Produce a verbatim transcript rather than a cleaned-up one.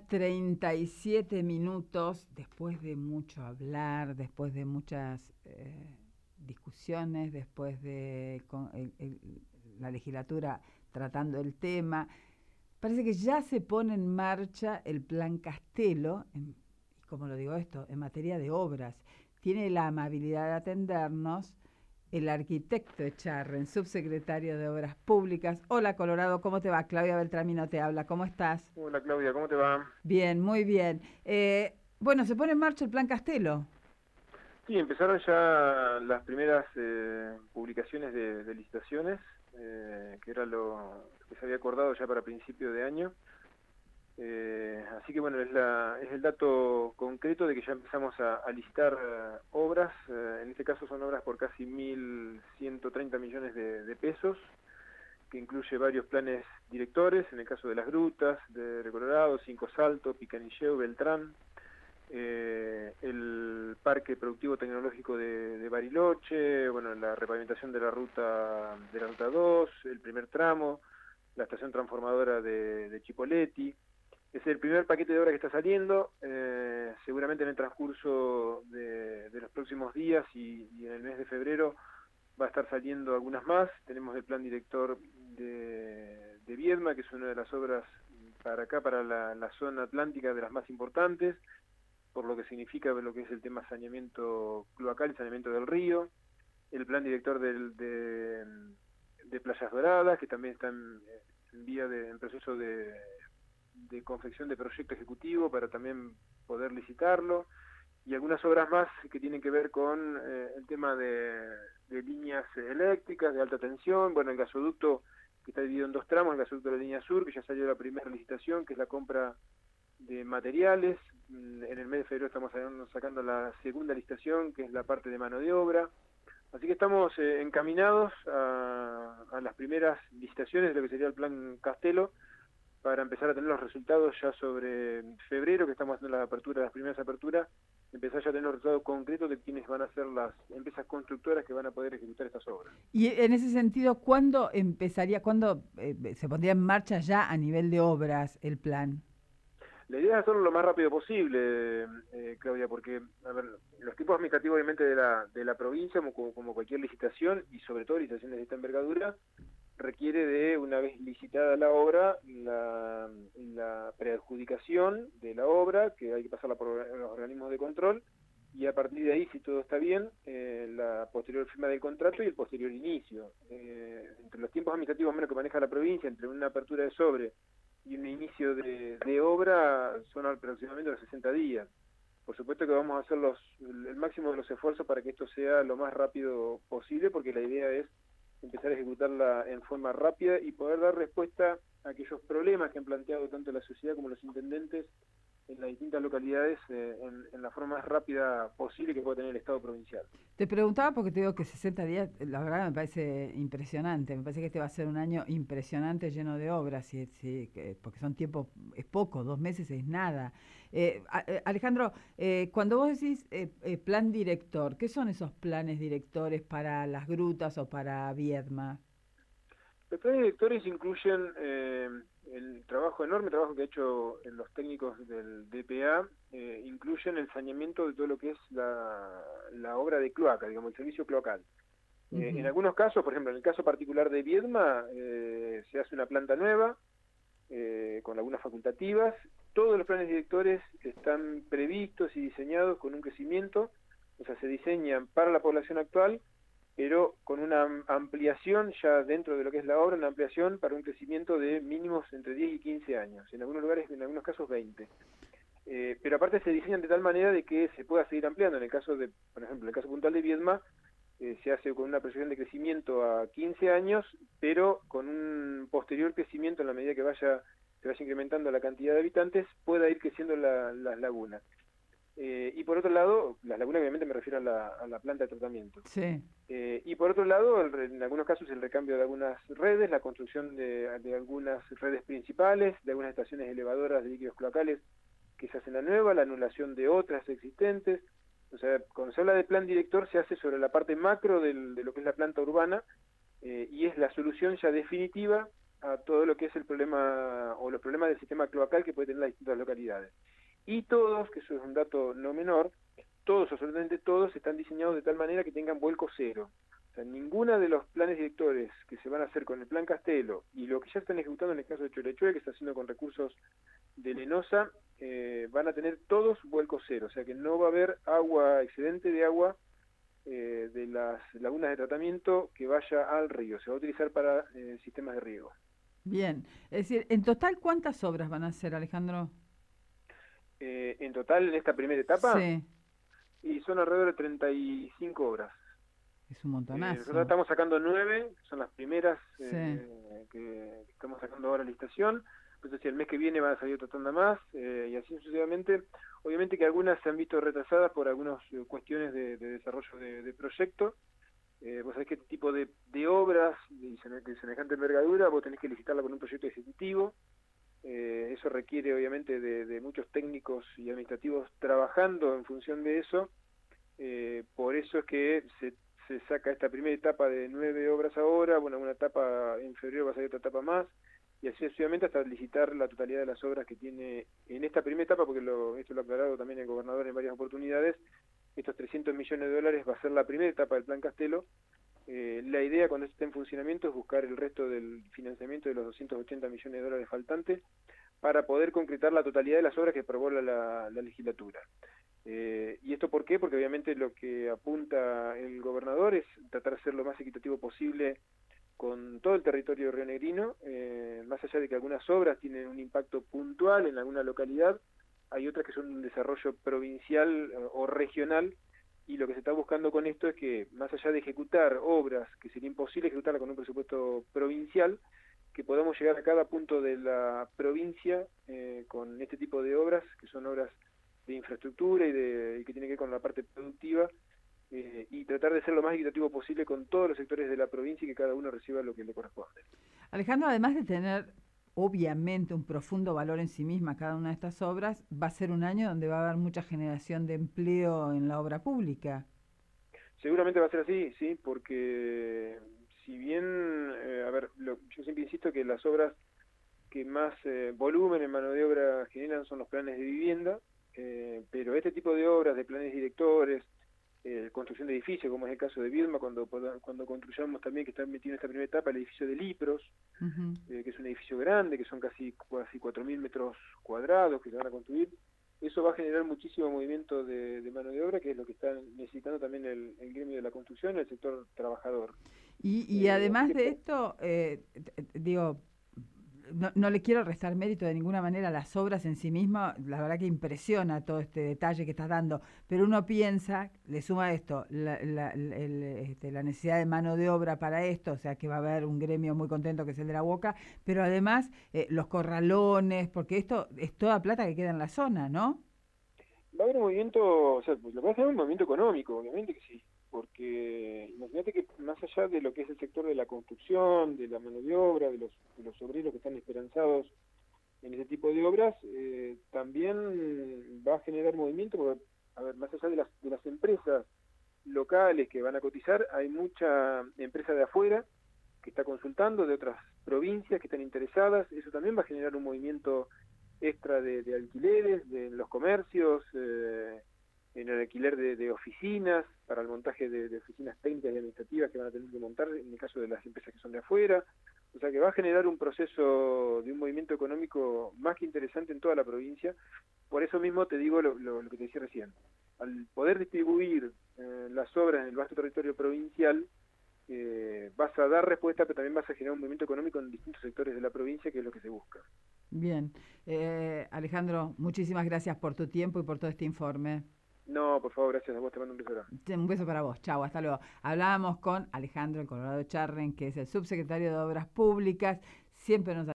treinta y siete minutos, después de mucho hablar, después de muchas eh, discusiones, después de con, el, el, la legislatura tratando el tema. Parece que ya se pone en marcha el Plan Castelo, en, y como lo digo esto, en materia de obras. Tiene la amabilidad de atendernos el arquitecto Echarren, subsecretario de Obras Públicas. Hola Colorado, ¿cómo te va? Claudia Beltramino te habla, ¿cómo estás? Hola Claudia, ¿cómo te va? Bien, muy bien. Eh, bueno, se pone en marcha el Plan Castelo. Sí, empezaron ya las primeras eh, publicaciones de, de licitaciones, eh, que era lo que se había acordado ya para principio de año. Eh, así que bueno, es, la, es el dato concreto de que ya empezamos a, a licitar eh, obras. Eh, en este caso son obras por casi mil ciento treinta millones de, de pesos, que incluye varios planes directores, en el caso de las grutas, de Colorado, Cinco Salto, Picanilleu, Beltrán. Eh, el Parque Productivo Tecnológico de, de Bariloche, bueno, la repavimentación de la ruta de la ruta dos, el primer tramo, la estación transformadora de, de Chipoleti. Es el primer paquete de obra que está saliendo, eh, seguramente en el transcurso de, de los próximos días y, y en el mes de febrero va a estar saliendo algunas más. Tenemos el plan director de, de Viedma, que es una de las obras para acá, para la, la zona atlántica, de las más importantes, por lo que significa lo que es el tema saneamiento cloacal y saneamiento del río, el plan director del, de, de Playas Doradas, que también está en, en vía de, en proceso de, de confección de proyecto ejecutivo para también poder licitarlo, y algunas obras más que tienen que ver con eh, el tema de, de líneas eléctricas de alta tensión, bueno, el gasoducto que está dividido en dos tramos, el gasoducto de la línea sur, que ya salió la primera licitación, que es la compra de materiales. En el mes de febrero estamos sacando la segunda licitación, que es la parte de mano de obra. Así que estamos eh, encaminados a, a las primeras licitaciones de lo que sería el Plan Castelo, para empezar a tener los resultados ya sobre febrero, que estamos haciendo las aperturas, las primeras aperturas, empezar ya a tener los resultados concretos de quiénes van a ser las empresas constructoras que van a poder ejecutar estas obras. Y en ese sentido, ¿cuándo empezaría, cuándo eh, se pondría en marcha ya a nivel de obras el plan? La idea es hacerlo lo más rápido posible, eh, Claudia, porque a ver, los tipos administrativos obviamente de la, de la provincia, como, como cualquier licitación, y sobre todo licitaciones de esta envergadura, requiere de, una vez licitada la obra, la, la preadjudicación de la obra, que hay que pasarla por los organismos de control, y a partir de ahí, si todo está bien, eh, la posterior firma del contrato y el posterior inicio. Eh, entre los tiempos administrativos menos que maneja la provincia, entre una apertura de sobre y un inicio de, de obra, son aproximadamente los sesenta días. Por supuesto que vamos a hacer los, el máximo de los esfuerzos para que esto sea lo más rápido posible, porque la idea es empezar a ejecutarla en forma rápida y poder dar respuesta a aquellos problemas que han planteado tanto la sociedad como los intendentes en las distintas localidades eh, en, en la forma más rápida posible que pueda tener el Estado provincial. Te preguntaba porque te digo que sesenta días, la verdad me parece impresionante. Me parece que este va a ser un año impresionante, lleno de obras, y, sí, que, porque son tiempos, es poco, dos meses es nada. Eh, a, eh, Alejandro, eh, cuando vos decís eh, eh, plan director, ¿qué son esos planes directores para las grutas o para Viedma? Los planes directores incluyen eh, el trabajo, enorme trabajo que ha hecho en los técnicos del D P A, eh, incluyen el saneamiento de todo lo que es la, la obra de cloaca, digamos, el servicio cloacal. Eh, en Ujú. algunos casos, por ejemplo, en el caso particular de Viedma, eh, se hace una planta nueva, eh, con lagunas facultativas. Todos los planes directores están previstos y diseñados con un crecimiento, o sea, se diseñan para la población actual, pero con una ampliación ya dentro de lo que es la obra, una ampliación para un crecimiento de mínimos entre diez y quince años, en algunos lugares, en algunos casos veinte. Eh, pero aparte se diseñan de tal manera de que se pueda seguir ampliando. En el caso de, por ejemplo, en el caso puntual de Viedma, eh, se hace con una proyección de crecimiento a quince años, pero con un posterior crecimiento en la medida que vaya se vaya incrementando la cantidad de habitantes, pueda ir creciendo la, las lagunas. Eh, y por otro lado, las lagunas obviamente me refiero a la, a la planta de tratamiento. Sí. Eh, y por otro lado, el, en algunos casos el recambio de algunas redes, la construcción de, de algunas redes principales, de algunas estaciones elevadoras de líquidos cloacales que se hacen la nueva, la anulación de otras existentes. O sea, cuando se habla de plan director se hace sobre la parte macro del, de lo que es la planta urbana, eh, y es la solución ya definitiva a todo lo que es el problema o los problemas del sistema cloacal que puede tener las distintas localidades. Y todos, que eso es un dato no menor, todos, absolutamente todos, están diseñados de tal manera que tengan vuelco cero. O sea, ninguna de los planes directores que se van a hacer con el Plan Castelo y lo que ya están ejecutando en el caso de Cholechuela, que está haciendo con recursos de Lenosa, eh, van a tener todos vuelco cero. O sea que no va a haber agua, excedente de agua eh, de las lagunas de tratamiento que vaya al río. Se va a utilizar para eh, sistemas de riego. Bien, es decir, en total, ¿cuántas obras van a hacer, Alejandro? Eh, en total, en esta primera etapa, Sí, y son alrededor de treinta y cinco obras. es un Eh, nosotros montonazo. estamos sacando nueve, son las primeras Sí. eh, que estamos sacando ahora licitación. Entonces, si el mes que viene va a salir otra tanda más, eh, y así sucesivamente. Obviamente que algunas se han visto retrasadas por algunas eh, cuestiones de, de desarrollo de, de proyecto. Eh, vos sabés que este tipo de, de obras de semejante envergadura, vos tenés que licitarla con un proyecto ejecutivo. Eh, eso requiere, obviamente, de, de muchos técnicos y administrativos trabajando en función de eso. Eh, por eso es que se, se saca esta primera etapa de nueve obras ahora, bueno, una etapa en febrero va a salir otra etapa más, y así sucesivamente hasta licitar la totalidad de las obras que tiene en esta primera etapa, porque lo, esto lo ha aclarado también el gobernador en varias oportunidades. Estos trescientos millones de dólares va a ser la primera etapa del Plan Castelo. Eh, la idea cuando esté en funcionamiento es buscar el resto del financiamiento de los doscientos ochenta millones de dólares faltantes para poder concretar la totalidad de las obras que aprobó la, la, la legislatura. Eh, ¿Y esto por qué? Porque obviamente lo que apunta el gobernador es tratar de ser lo más equitativo posible con todo el territorio rionegrino, eh, más allá de que algunas obras tienen un impacto puntual en alguna localidad, hay otras que son un desarrollo provincial eh, o regional, y lo que se está buscando con esto es que, más allá de ejecutar obras que sería imposible ejecutarlas con un presupuesto provincial, que podamos llegar a cada punto de la provincia eh, con este tipo de obras, que son obras de infraestructura y, de, y que tiene que ver con la parte productiva, eh, y tratar de ser lo más equitativo posible con todos los sectores de la provincia y que cada uno reciba lo que le corresponde. Alejandro, además de tener obviamente un profundo valor en sí misma cada una de estas obras, va a ser un año donde va a haber mucha generación de empleo en la obra pública. Seguramente va a ser así, sí, porque si bien, eh, a ver, lo, yo siempre insisto que las obras que más eh, volumen en mano de obra generan son los planes de vivienda, eh, pero este tipo de obras, de planes directores, eh, construcción de edificios, como es el caso de Viedma, cuando, cuando construyamos también, que está metido en esta primera etapa, el edificio de Lipros, Uh-huh. eh, que es un edificio grande, que son casi, casi cuatro mil metros cuadrados que se van a construir. Eso va a generar muchísimo movimiento de, de mano de obra, que es lo que está necesitando también el, el gremio de la construcción, el sector trabajador. Y, y Eh, así además que, de esto, eh, digo, no, no le quiero restar mérito de ninguna manera a las obras en sí mismas, la verdad que impresiona todo este detalle que estás dando, pero uno piensa, le suma esto, la, la, el, este, la necesidad de mano de obra para esto, o sea que va a haber un gremio muy contento que es el de la Boca, pero además eh, los corralones, porque esto es toda plata que queda en la zona, ¿no? va a haber un movimiento, o sea, lo que va a ser un movimiento económico, obviamente que sí, porque imagínate que más allá de lo que es el sector de la construcción, de la mano de obra, de los, de los obreros que están esperanzados en ese tipo de obras, eh, también va a generar movimiento, porque, a ver, más allá de las, de las empresas locales que van a cotizar, hay mucha empresa de afuera que está consultando, de otras provincias que están interesadas, eso también va a generar un movimiento extra de, de alquileres, de los comercios, eh, en el alquiler de, de oficinas, para el montaje de, de oficinas técnicas y administrativas que van a tener que montar en el caso de las empresas que son de afuera. O sea que va a generar un proceso de un movimiento económico más que interesante en toda la provincia. Por eso mismo te digo lo, lo, lo que te decía recién. Al poder distribuir eh, las obras en el vasto territorio provincial, eh, vas a dar respuesta, pero también vas a generar un movimiento económico en distintos sectores de la provincia, que es lo que se busca. Bien. Eh, Alejandro, muchísimas gracias por tu tiempo y por todo este informe. No, por favor, gracias a vos, te mando un beso grande. Un beso para vos. Chau, hasta luego. Hablábamos con Alejandro El Colorado Charren, que es el subsecretario de Obras Públicas. Siempre nos